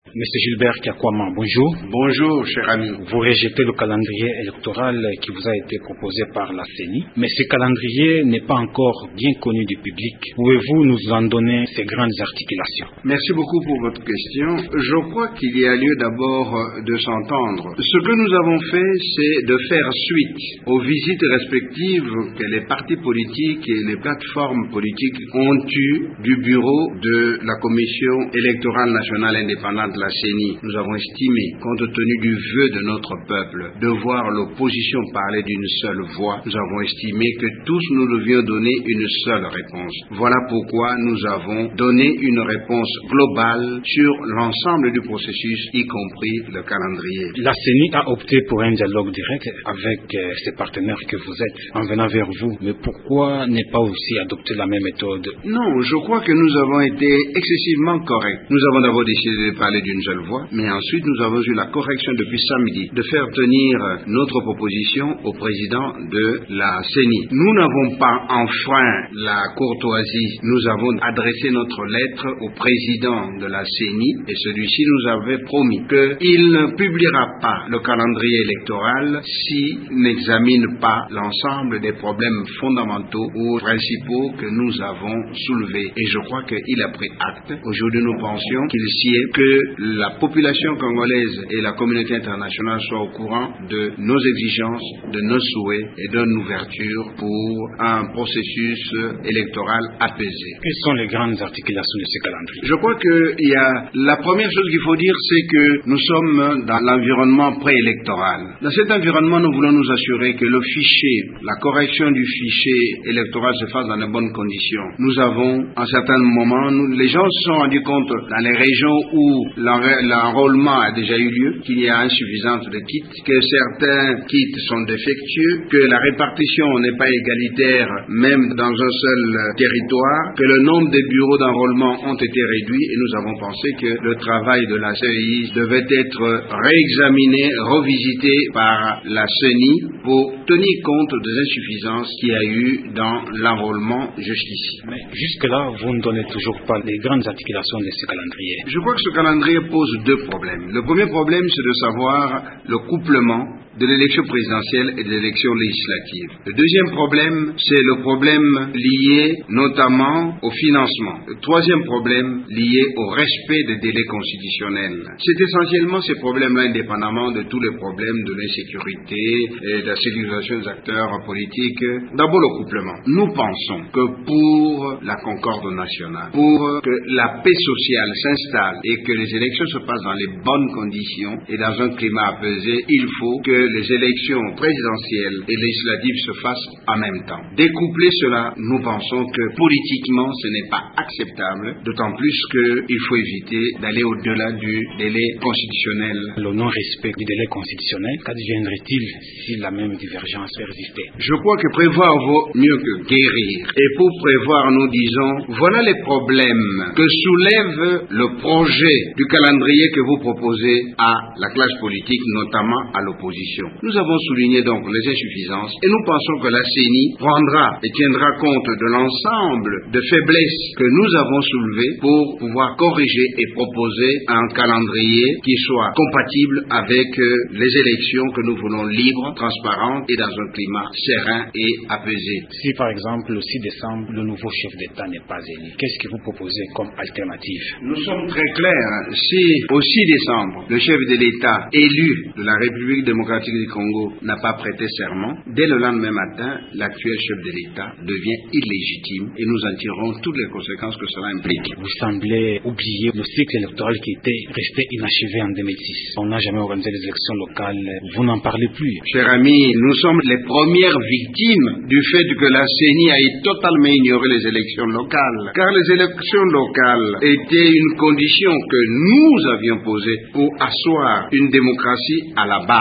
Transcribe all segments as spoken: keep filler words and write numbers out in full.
Monsieur Gilbert Kiakwama, bonjour. Bonjour, cher ami. Vous rejetez le calendrier électoral qui vous a été proposé par la C E N I, mais ce calendrier n'est pas encore bien connu du public. Pouvez-vous nous en donner ces grandes articulations? Merci beaucoup pour votre question. Je crois qu'il y a lieu d'abord de s'entendre. Ce que nous avons fait, c'est de faire suite aux visites respectives que les partis politiques et les plateformes politiques ont eues du bureau de la Commission électorale nationale indépendante de la C E N I. Nous avons estimé, compte tenu du vœu de notre peuple, de voir l'opposition parler d'une seule voix, nous avons estimé que tous nous devions donner une seule réponse. Voilà pourquoi nous avons donné une réponse globale sur l'ensemble du processus, y compris le calendrier. La C E N I a opté pour un dialogue direct avec euh, ses partenaires que vous êtes en venant vers vous. Mais pourquoi ne pas aussi adopter la même méthode? Non, je crois que nous avons été excessivement corrects. Nous avons d'abord décidé de parler d'une seule voix, mais ensuite nous avons eu la correction depuis samedi de faire tenir notre proposition au président de la C E N I. Nous n'avons pas enfreint la courtoisie. Nous avons adressé notre lettre au président de la C E N I et celui-ci nous avait promis qu'il ne publiera pas le calendrier électoral s'il n'examine pas l'ensemble des problèmes fondamentaux ou principaux que nous avons soulevés. Et je crois qu'il a pris acte. Aujourd'hui, nous pensions qu'il sied que la population congolaise et la communauté internationale soient au courant de nos exigences, de nos souhaits et d'une ouverture pour un processus électoral apaisé. Quelles sont les grandes articulations de ce calendrier? Je crois que il y a la première chose qu'il faut dire, c'est que nous sommes dans l'environnement préélectoral. Dans cet environnement, nous voulons nous assurer que le fichier, la correction du fichier électoral se fasse dans de bonnes conditions. Nous avons, à certains moments, nous, les gens se sont rendus compte dans les régions où l'enrôlement a déjà eu lieu, qu'il y a insuffisance de kits, que certains kits sont défectueux, que la répartition n'est pas égalitaire même dans un seul territoire, que le nombre de bureaux d'enrôlement ont été réduits et nous avons pensé que le travail de la C E I devait être réexaminé, revisité par la C E N I pour tenir compte des insuffisances qu'il y a eu dans l'enrôlement jusqu'ici. Mais jusque-là, vous ne donnez toujours pas les grandes articulations de ce calendrier. Je crois que ce calendrier pose deux problèmes. Le premier problème, c'est de savoir le couplement de l'élection présidentielle et de l'élection législative. Le deuxième problème, c'est le problème lié notamment au financement. Le troisième problème, lié au respect des délais constitutionnels. C'est essentiellement ces problèmes-là, indépendamment de tous les problèmes de l'insécurité et de la sécurisation des acteurs politiques. D'abord le couplement. Nous pensons que pour la concorde nationale, pour que la paix sociale s'installe et que les élections se passent dans les bonnes conditions et dans un climat apaisé, il faut que les élections présidentielles et législatives se fassent en même temps. Découpler cela, nous pensons que politiquement ce n'est pas acceptable, d'autant plus qu'il faut éviter d'aller au-delà du délai constitutionnel. Le non-respect du délai constitutionnel, qu'adviendrait-il si la même divergence persistait? Je crois que prévoir vaut mieux que guérir. Et pour prévoir, nous disons, voilà les problèmes que soulève le projet du calendrier que vous proposez à la classe politique, notamment à l'opposition. Nous avons souligné donc les insuffisances et nous pensons que la C E N I prendra et tiendra compte de l'ensemble de faiblesses que nous avons soulevées pour pouvoir corriger et proposer un calendrier qui soit compatible avec les élections que nous voulons libres, transparentes et dans un climat serein et apaisé. Si par exemple le six décembre, le nouveau chef d'État n'est pas élu, qu'est-ce que vous proposez comme alternative? Nous sommes très clairs. Si au six décembre, le chef de l'État élu de la République démocratique du Congo n'a pas prêté serment, dès le lendemain matin, l'actuel chef de l'État devient illégitime et nous en tirons toutes les conséquences que cela implique. Vous semblez oublier le cycle électoral qui était resté inachevé en deux mille six. On n'a jamais organisé les élections locales. Vous n'en parlez plus. Cher ami, nous sommes les premières victimes du fait que la C E N I ait totalement ignoré les élections locales. Car les élections locales étaient une condition que nous avions posée pour asseoir une démocratie à la base.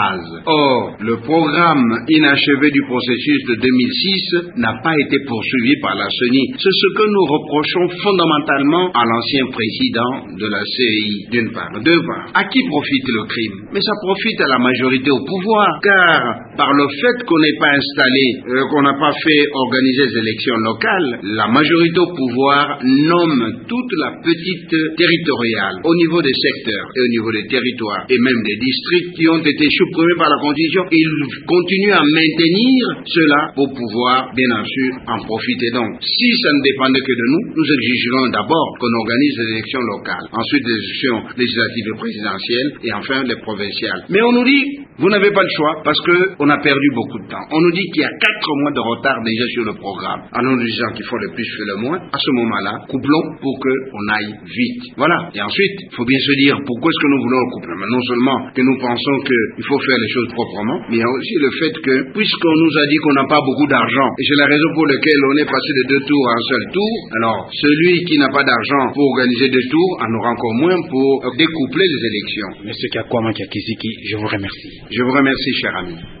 Or, le programme inachevé du processus de deux mille six n'a pas été poursuivi par la C E N I. C'est ce que nous reprochons fondamentalement à l'ancien président de la C E I, d'une part. Deux part, à qui profite le crime? Mais ça profite à la majorité au pouvoir, car par le fait qu'on n'ait pas installé, euh, qu'on n'a pas fait organiser les élections locales, la majorité au pouvoir nomme toute la petite territoriale au niveau des secteurs et au niveau des territoires et même des districts qui ont été supprimés par la Constitution. Ils continuent à maintenir cela pour pouvoir, bien sûr, en profiter. Donc, si ça ne dépendait que de nous, nous exigerons d'abord qu'on organise les élections locales, ensuite les élections législatives et présidentielles et enfin les provinciales. Mais on nous dit, vous n'avez pas le choix parce qu'on a perdu beaucoup de temps. On nous dit qu'il y a quatre mois de retard déjà sur le programme. Alors nous disons qu'il faut le plus faire le moins. À ce moment-là, couplons pour qu'on aille vite. Voilà. Et ensuite, il faut bien se dire pourquoi est-ce que nous voulons le coupler. Mais non seulement que nous pensons qu'il faut faire les choses proprement, mais il y a aussi le fait que, puisqu'on nous a dit qu'on n'a pas beaucoup d'argent, et c'est la raison pour laquelle on est passé de deux tours à un seul tour, alors celui qui n'a pas d'argent pour organiser deux tours en aura encore moins pour découpler les élections. Monsieur Kakwama Kakiziki, je vous remercie. Je vous remercie, cher ami.